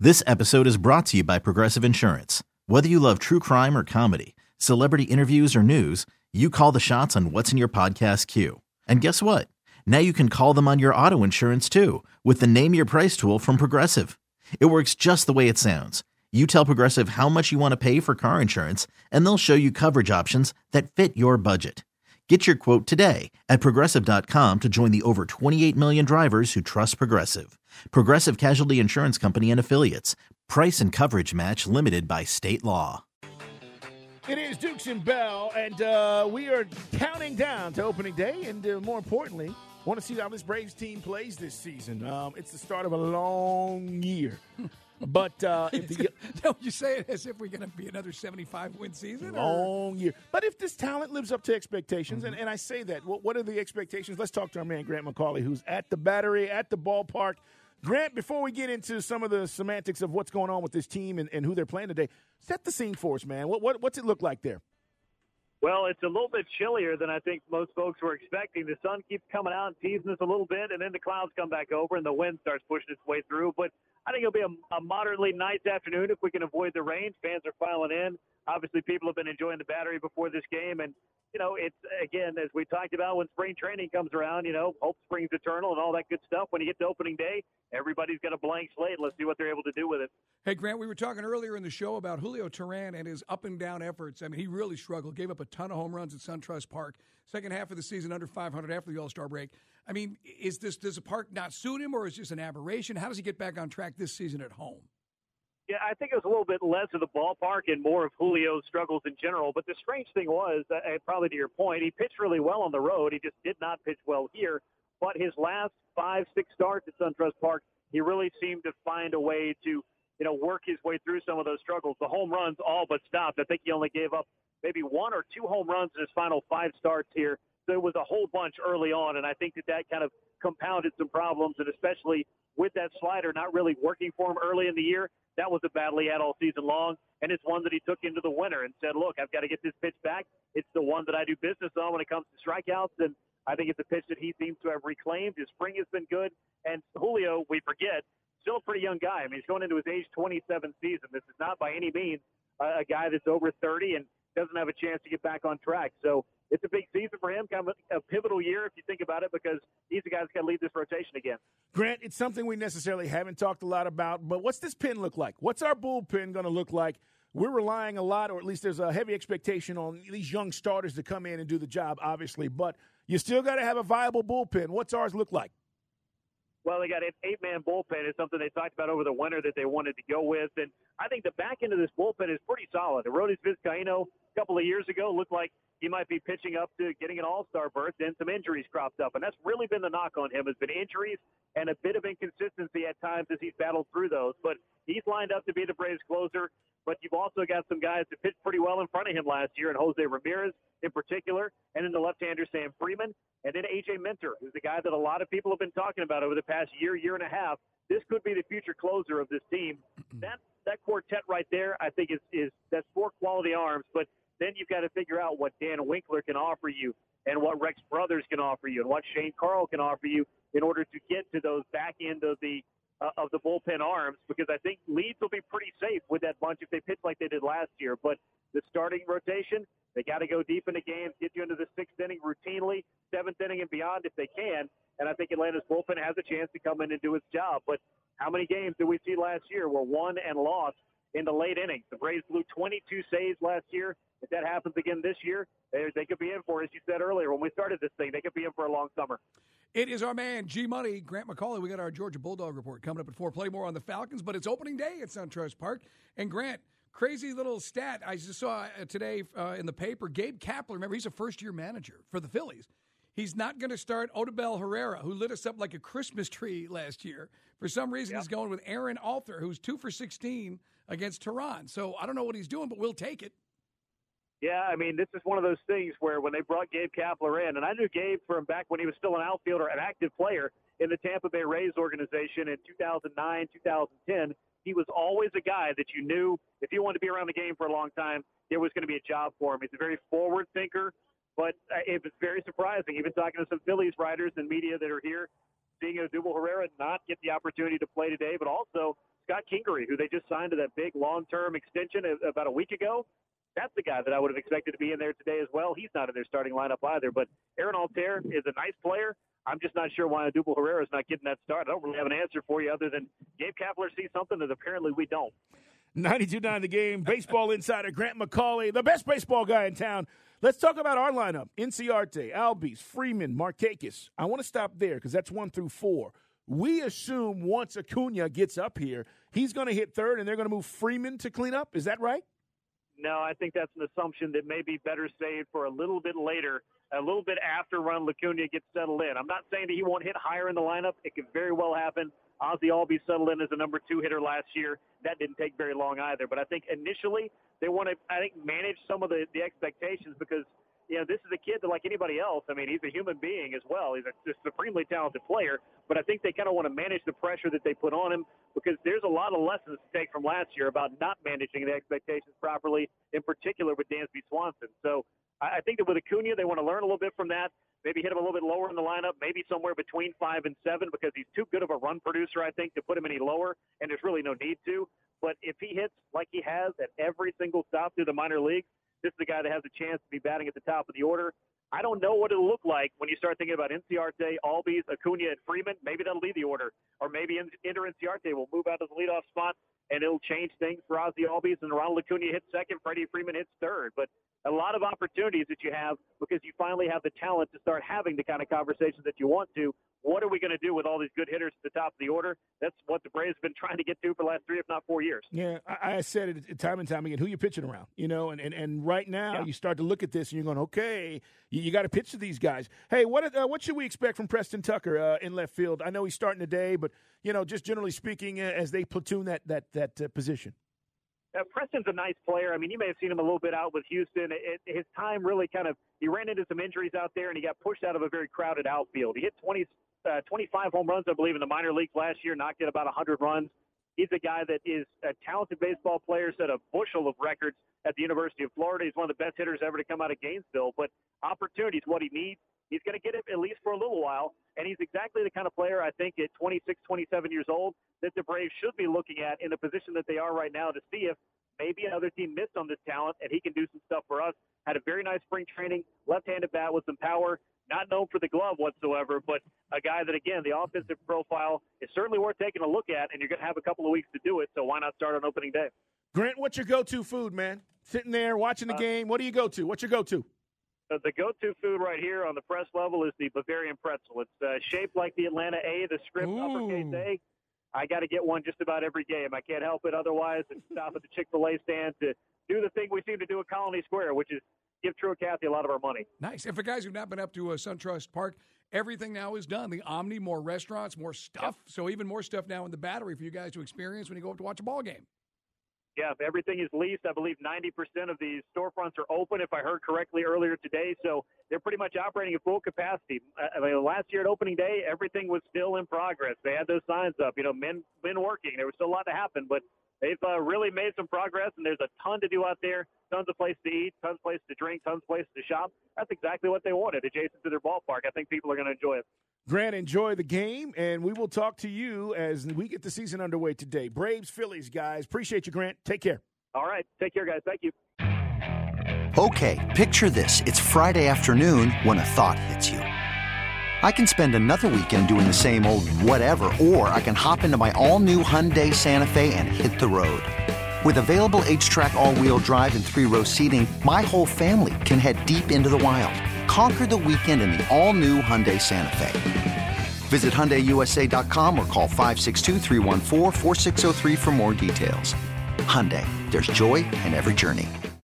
This episode is brought to you by Progressive Insurance. Whether you love true crime or comedy, celebrity interviews or news, you call the shots on what's in your podcast queue. And guess what? Now you can call them on your auto insurance too with the Name Your Price tool from Progressive. It works just the way it sounds. You tell Progressive how much you want to pay for car insurance, and they'll show you coverage options that fit your budget. Get your quote today at Progressive.com to join the over 28 million drivers who trust Progressive. Progressive Casualty Insurance Company and Affiliates. Price and coverage match limited by state law. It is Dukes and Bell, and we are counting down to opening day, and more importantly, want to see how this Braves team plays this season. It's the start of a long year. But don't you say it as if we're going to be another 75-win season? Long year. But if this talent lives up to expectations, and I say that, what are the expectations? Let's talk to our man, Grant McCauley, who's at the Battery, at the ballpark. Grant, before we get into some of the semantics of what's going on with this team and who they're playing today, set the scene for us, man. What's it look like there? Well, it's a little bit chillier than I think most folks were expecting. The sun keeps coming out and teasing us a little bit, and then the clouds come back over, and the wind starts pushing its way through. But I think it'll be a moderately nice afternoon if we can avoid the rain. Fans are filing in. Obviously, people have been enjoying the Battery before this game. And, you know, it's, again, as we talked about when spring training comes around, you know, hope springs eternal and all that good stuff. When you get to opening day, everybody's got a blank slate. Let's see what they're able to do with it. Hey, Grant, we were talking earlier in the show about Julio Teheran and his up-and-down efforts. I mean, he really struggled, gave up a ton of home runs at SunTrust Park. Second half of the season, under 500 after the All-Star break. I mean, does the park not suit him, or is it just an aberration? How does he get back on track this season at home? Yeah, I think it was a little bit less of the ballpark and more of Julio's struggles in general. But the strange thing was, probably to your point, he pitched really well on the road. He just did not pitch well here. But his last 5-6 starts at SunTrust Park, he really seemed to find a way to, you know, work his way through some of those struggles. The home runs all but stopped. I think he only gave up maybe 1 or 2 home runs in his final 5 starts here. So it was a whole bunch early on, and I think that kind of compounded some problems, and especially with that slider not really working for him early in the year. That was a battle he had all season long, and it's one that he took into the winter and said, look, I've got to get this pitch back. It's the one that I do business on when it comes to strikeouts, and I think it's a pitch that he seems to have reclaimed. His spring has been good, and Julio, we forget, still a pretty young guy. I mean, he's going into his age 27 season. This is not by any means a guy that's over 30 and doesn't have a chance to get back on track. So it's a big season for him, kind of a pivotal year if you think about it, because he's the guy that's got to lead this rotation again. Grant, it's something we necessarily haven't talked a lot about, but what's this pen look like? What's our bullpen going to look like? We're relying a lot, or at least there's a heavy expectation on these young starters to come in and do the job, obviously, but you still got to have a viable bullpen. What's ours look like? Well, they got an 8-man bullpen. It's something they talked about over the winter that they wanted to go with. And I think the back end of this bullpen is pretty solid. Arodys Vizcaíno a couple of years ago looked like he might be pitching up to getting an all-star berth. Then some injuries cropped up. And that's really been the knock on him, has been injuries and a bit of inconsistency at times as he's battled through those. But he's lined up to be the Braves closer. But you've also got some guys that pitched pretty well in front of him last year, and Jose Ramirez in particular, and then the left-hander Sam Freeman, and then A.J. Minter, who's the guy that a lot of people have been talking about over the past year and a half. This could be the future closer of this team. That quartet right there, I think, is that's 4 quality arms, but then you've got to figure out what Dan Winkler can offer you and what Rex Brothers can offer you and what Shane Carl can offer you in order to get to those back end of the bullpen arms, because I think leads will be pretty safe with that bunch if they pitch like they did last year. But the starting rotation, they got to go deep into games, get you into the 6th inning routinely, 7th inning and beyond if they can. And I think Atlanta's bullpen has a chance to come in and do its job. But how many games did we see last year were won and lost in the late innings? The Braves blew 22 saves last year. If that happens again this year, they could be in for, as you said earlier, when we started this thing, they could be in for a long summer. It is our man, G-Money, Grant McCauley. We got our Georgia Bulldog report coming up at 4. Play more on the Falcons, but it's opening day at SunTrust Park. And Grant, crazy little stat I just saw today in the paper. Gabe Kapler, remember, he's a first-year manager for the Phillies. He's not going to start Odubel Herrera, who lit us up like a Christmas tree last year. For some reason, He's going with Aaron Alter, who's 2 for 16 against Tehran. So I don't know what he's doing, but we'll take it. Yeah, I mean, this is one of those things where when they brought Gabe Kapler in, and I knew Gabe from back when he was still an outfielder, an active player in the Tampa Bay Rays organization in 2009, 2010, he was always a guy that you knew if he wanted to be around the game for a long time, there was going to be a job for him. He's a very forward thinker, but it was very surprising. Even talking to some Phillies writers and media that are here, seeing Odubel Herrera not get the opportunity to play today, but also Scott Kingery, who they just signed to that big long-term extension about a week ago. That's the guy that I would have expected to be in there today as well. He's not in their starting lineup either. But Aaron Altair is a nice player. I'm just not sure why Odubel Herrera is not getting that start. I don't really have an answer for you other than Gabe Kapler sees something that apparently we don't. 92.9 The Game, baseball insider Grant McCauley, the best baseball guy in town. Let's talk about our lineup. Inciarte, Albies, Freeman, Markakis. I want to stop there because that's 1 through 4. We assume once Acuna gets up here, he's going to hit third and they're going to move Freeman to clean up. Is that right? No, I think that's an assumption that may be better saved for a little bit later, a little bit after Ronald Acuna gets settled in. I'm not saying that he won't hit higher in the lineup. It could very well happen. Ozzie Albies settled in as a number 2 hitter last year. That didn't take very long either. But I think initially they want to, manage some of the expectations because, this is a kid that, like anybody else, he's a human being as well. He's a supremely talented player. But I think they kind of want to manage the pressure that they put on him because there's a lot of lessons to take from last year about not managing the expectations properly, in particular with Dansby Swanson. So I think that with Acuna, they want to learn a little bit from that. Maybe hit him a little bit lower in the lineup, maybe somewhere between 5 and 7 because he's too good of a run producer, I think, to put him any lower, and there's really no need to. But if he hits like he has at every single stop through the minor leagues, this is the guy that has a chance to be batting at the top of the order. I don't know what it'll look like when you start thinking about Inciarte, Albies, Acuna, and Freeman. Maybe that'll lead the order. Or maybe Ender Inciarte will move out of the leadoff spot, and it'll change things for Ozzie Albies, and Ronald Acuna hits second, Freddie Freeman hits third. But a lot of opportunities that you have because you finally have the talent to start having the kind of conversations that you want to. What are we going to do with all these good hitters at the top of the order? That's what the Braves have been trying to get to for the last 3, if not 4 years. Yeah, I said it time and time again, who you pitching around, and right now you start to look at this and you're going, okay, you got to pitch to these guys. Hey, what should we expect from Preston Tucker in left field? I know he's starting today, but, just generally speaking, as they platoon that position. Preston's a nice player. You may have seen him a little bit out with Houston. His time really he ran into some injuries out there, and he got pushed out of a very crowded outfield. He hit 25 home runs, I believe, in the minor leagues last year, knocked in about 100 runs. He's a guy that is a talented baseball player, set a bushel of records at the University of Florida. He's one of the best hitters ever to come out of Gainesville, but opportunity is what he needs. He's going to get it at least for a little while, and he's exactly the kind of player, I think, at 26, 27 years old, that the Braves should be looking at in the position that they are right now to see if maybe another team missed on this talent, and he can do some stuff for us. Had a very nice spring training, left-handed bat with some power, not known for the glove whatsoever, but a guy that, again, the offensive profile is certainly worth taking a look at, and you're going to have a couple of weeks to do it, so why not start on opening day? Grant, what's your go-to food, man? Sitting there watching the game, what do you go to? What's your go-to? The go-to food right here on the press level is the Bavarian pretzel. It's shaped like the Atlanta A, the script uppercase A. I got to get one just about every game. I can't help it otherwise and stop at the Chick-fil-A stand to do the thing we seem to do at Colony Square, which is give True Cathy a lot of our money. Nice. And for guys who've not been up to SunTrust Park, everything now is done. The Omni, more restaurants, more stuff. Yep. So even more stuff now in the Battery for you guys to experience when you go up to watch a ball game. Yeah, everything is leased. I believe 90% of the storefronts are open, if I heard correctly earlier today. So they're pretty much operating at full capacity. Last year at opening day, everything was still in progress. They had those signs up, men working. There was still a lot to happen, but they've really made some progress, and there's a ton to do out there, tons of places to eat, tons of places to drink, tons of places to shop. That's exactly what they wanted, adjacent to their ballpark. I think people are going to enjoy it. Grant, enjoy the game, and we will talk to you as we get the season underway today. Braves, Phillies, guys. Appreciate you, Grant. Take care. All right. Take care, guys. Thank you. Okay, picture this. It's Friday afternoon when a thought hits you. I can spend another weekend doing the same old whatever, or I can hop into my all-new Hyundai Santa Fe and hit the road. With available H-Track all-wheel drive and 3-row seating, my whole family can head deep into the wild. Conquer the weekend in the all-new Hyundai Santa Fe. Visit HyundaiUSA.com or call 562-314-4603 for more details. Hyundai, there's joy in every journey.